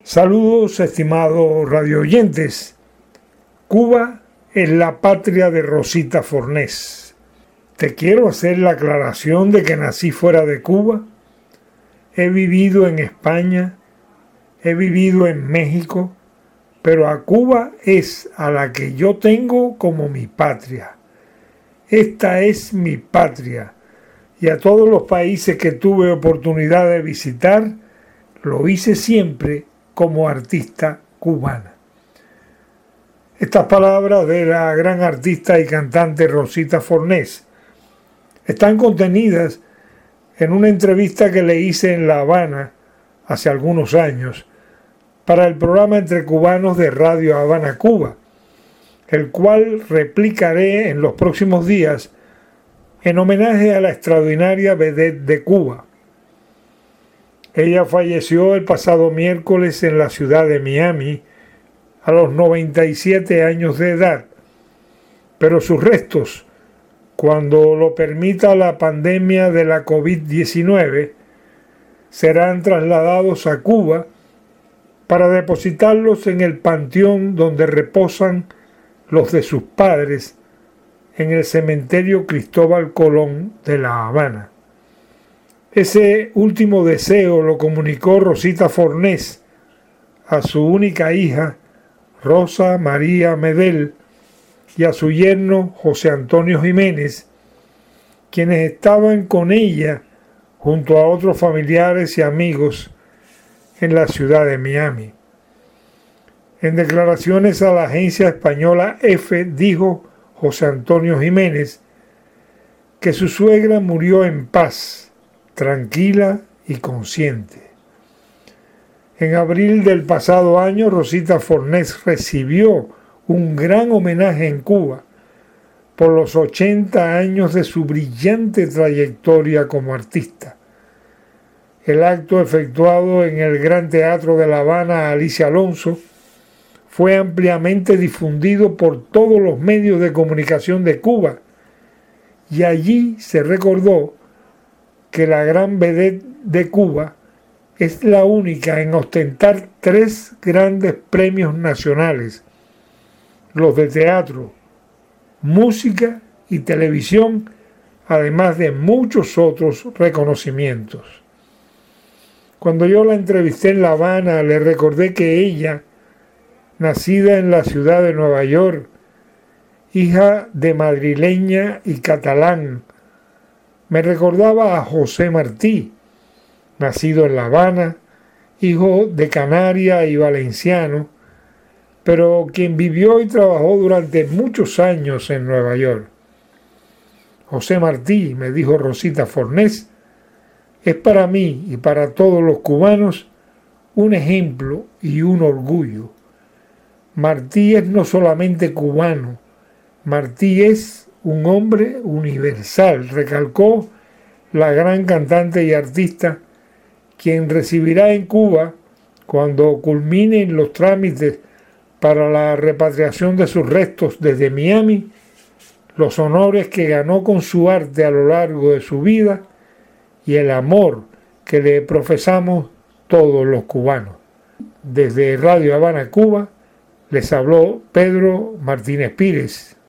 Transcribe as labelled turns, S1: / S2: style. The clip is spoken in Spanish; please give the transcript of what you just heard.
S1: Saludos, estimados radioyentes. Cuba es la patria de Rosita Fornés. Te quiero hacer la aclaración de que nací fuera de Cuba. He vivido en España, he vivido en México, pero a Cuba es a la que yo tengo como mi patria. Esta es mi patria, y a todos los países que tuve oportunidad de visitar, lo hice siempre como artista cubana. Estas palabras de la gran artista y cantante Rosita Fornés están contenidas en una entrevista que le hice en La Habana hace algunos años para el programa Entre Cubanos de Radio Habana, Cuba, el cual replicaré en los próximos días en homenaje a la extraordinaria vedette de Cuba. Ella falleció el pasado miércoles en la ciudad de Miami a los 97 años de edad, pero sus restos, cuando lo permita la pandemia de la COVID-19, serán trasladados a Cuba para depositarlos en el panteón donde reposan los de sus padres en el cementerio Cristóbal Colón de La Habana. Ese último deseo lo comunicó Rosita Fornés a su única hija, Rosa María Medel, y a su yerno, José Antonio Jiménez, quienes estaban con ella junto a otros familiares y amigos en la ciudad de Miami. En declaraciones a la agencia española EFE dijo José Antonio Jiménez que su suegra murió en paz, tranquila y consciente. En abril del pasado año, Rosita Fornés recibió un gran homenaje en Cuba por los 80 años de su brillante trayectoria como artista. El acto efectuado en el Gran Teatro de La Habana Alicia Alonso fue ampliamente difundido por todos los medios de comunicación de Cuba, y allí se recordó que la gran vedette de Cuba es la única en ostentar 3 grandes premios nacionales, los de teatro, música y televisión, además de muchos otros reconocimientos. Cuando yo la entrevisté en La Habana, le recordé que ella, nacida en la ciudad de Nueva York, hija de madrileña y catalán, me recordaba a José Martí, nacido en La Habana, hijo de canaria y valenciano, pero quien vivió y trabajó durante muchos años en Nueva York. José Martí, me dijo Rosita Fornés, es para mí y para todos los cubanos un ejemplo y un orgullo. Martí es no solamente cubano, Martí es un hombre universal, recalcó la gran cantante y artista, quien recibirá en Cuba, cuando culminen los trámites para la repatriación de sus restos desde Miami, los honores que ganó con su arte a lo largo de su vida y el amor que le profesamos todos los cubanos. Desde Radio Habana, Cuba, les habló Pedro Martínez Pírez.